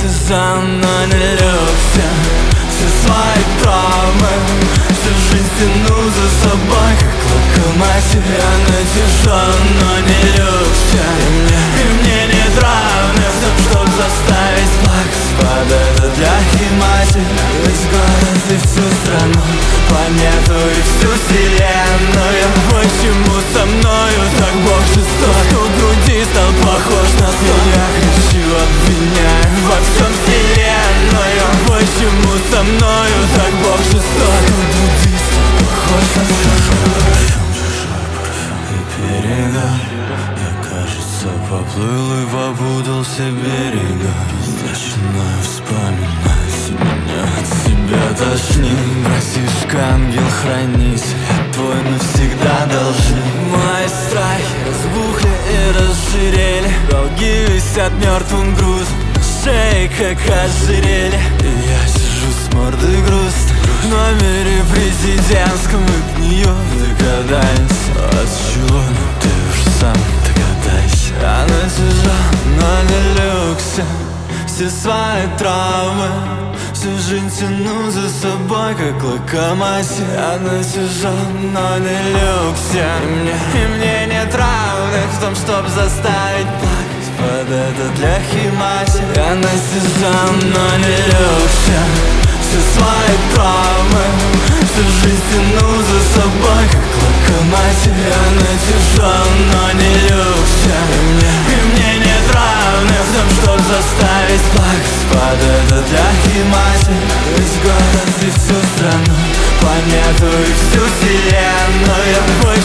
сезон, но не легся. Все свои травмы, всю жизнь тяну за собой, как локомотив. Я натяжен, но не легся. И мне нет равных в том, чтоб заставить плакать под это для химати. Весь город и всю страну, планету и всю вселенную. Почему со мною так Бог жесток? Кто груди стал похож на сон? Я кричу, обвиняю во всем вселенную. Почему со мною так Бог жесток? Кто груди стал похож на сон? И перегар, я, кажется, поплыл и попутался берега. Начинаю вспоминать, меня от себя тошнит. Братишка, ангел-хранитель, я твой навсегда должник. Мои страхи разбухли и расширели, долги висят мертвым грузом на шее, как ожерелье. И я сижу с мордой грустной в номере президентском, и гнию декаденс. От чего? Ну ты уж сам догадайся. Я натяжал, но не легся. Все свои травмы, всю жизнь тяну за собой, как локомотив. Я натяжал, но не легся. И мне нет равных в том, чтоб заставить плакать под это для химати. Я натяжал, но не легся. Все свои травмы, всю жизнь тяну за собой, как локомотив. Я натяжал, но не легся. И мне нет равных в том, чтоб заставить плакать под это для химати. Весь город и всю страну, планету и всю вселенную.